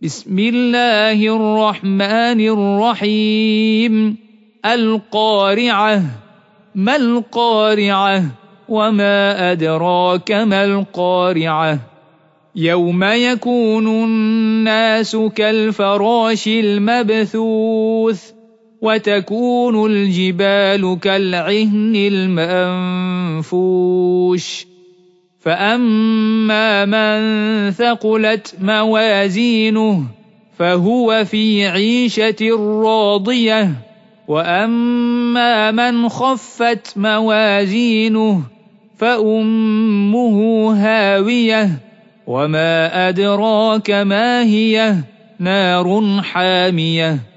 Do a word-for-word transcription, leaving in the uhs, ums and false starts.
بسم الله الرحمن الرحيم القارعة ما القارعة وما أدراك ما القارعة يوم يكون الناس كالفراش المبثوث وتكون الجبال كالعهن المنفوش فأما من ثقلت موازينه فهو في عيشة راضية وأما من خفت موازينه فأمه هاوية وما أدراك ما هي نار حامية